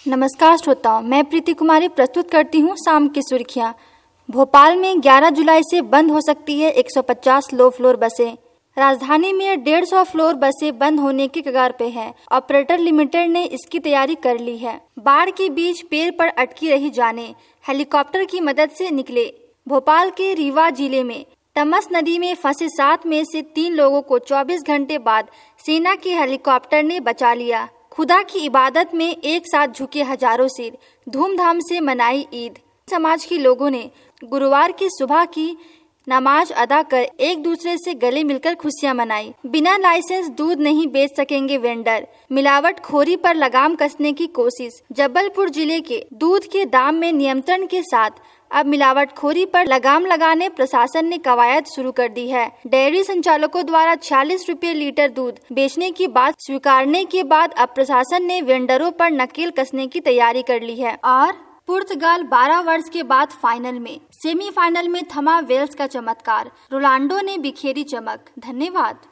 नमस्कार श्रोताओं, मैं प्रीति कुमारी प्रस्तुत करती हूँ शाम की सुर्खियाँ। भोपाल में 11 जुलाई से बंद हो सकती है 150 लो फ्लोर बसें। राजधानी में 150 फ्लोर बसें बंद होने की कगार पे है। ऑपरेटर लिमिटेड ने इसकी तैयारी कर ली है। बाढ़ के बीच पेड़ पर अटकी रही जानें हेलीकॉप्टर की मदद से निकले। भोपाल के रीवा जिले में तमस नदी में फंसे 7 में से 3 लोगों को 24 घंटे बाद सेना के हेलीकॉप्टर ने बचा लिया। खुदा की इबादत में एक साथ झुके हजारों सिर, धूमधाम से मनाई ईद। समाज के लोगों ने गुरुवार की सुबह की नमाज अदा कर एक दूसरे से गले मिलकर खुशियां मनाई। बिना लाइसेंस दूध नहीं बेच सकेंगे वेंडर, मिलावटखोरी पर लगाम कसने की कोशिश। जबलपुर जिले के दूध के दाम में नियंत्रण के साथ अब मिलावटखोरी पर लगाम लगाने प्रशासन ने कवायद शुरू कर दी है। डेयरी संचालकों द्वारा 46 रुपए लीटर दूध बेचने की बात स्वीकारने के बाद अब प्रशासन ने वेंडरों पर नकेल कसने की तैयारी कर ली है। और पुर्तगाल 12 वर्ष के बाद फाइनल में, सेमीफाइनल में थमा वेल्स का चमत्कार। रोनाल्डो ने बिखेरी चमक। धन्यवाद।